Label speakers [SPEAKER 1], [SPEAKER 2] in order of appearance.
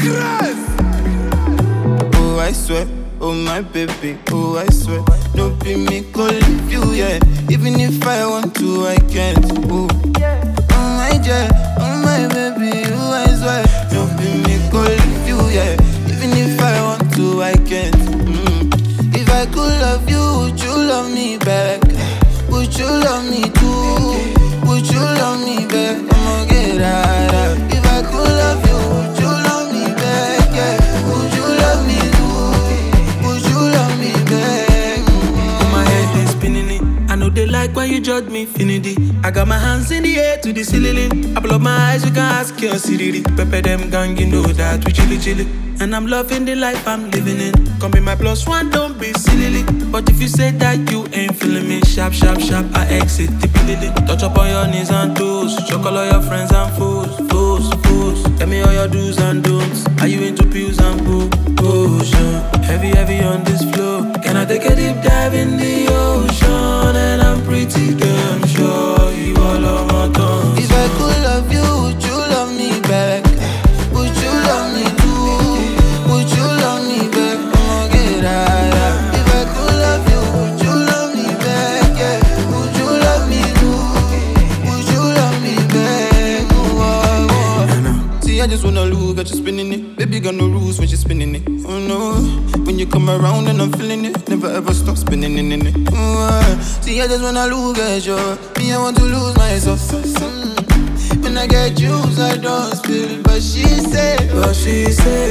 [SPEAKER 1] Oh, I swear, oh my baby, oh I swear, no be me go leave you, yeah. Even if I want to, I can't. Oh, oh my jet, oh my baby, oh I swear, no be me go leave you, yeah. Even if I want to, I can't. If I could love you, would you love me back? Would you love me too? Would you love me back? I'ma get out. If I could love you, would you love me back? Yeah. Would you love me too? Would you love me back?
[SPEAKER 2] My head is spinning it. I know they like when you judge me, infinity. I got my hands in the air to the ceiling. I blow my eyes, you can ask your city. Pepper them gang, you know that we chilly. And I'm loving the life I'm living in. Come be my plus one, don't be silly. But if you say that you ain't feeling me, sharp, I exit the building. Touch up on your knees and toes. Chocolate all your friends and foes. Tell me all your do's and don'ts. Are you into pills and potion? Heavy on this floor. Can I take a deep dive in the ocean? And I'm pretty damn sure you all on my tongue.
[SPEAKER 1] If I could love you, would you love me back? Would you love me too? Would you love me back? I'ma get out. If I could love you, would you love me back? Yeah. Would you love me too? Would you love me back? See, I just wanna look at you spinning it. Baby got no rules when she's spinning it. Oh no, when you come around and I'm feeling it, never ever stop spinning in it. Oh, see, I just wanna look at you. Me, I want to lose myself. When I get juice, I don't spill. But she said,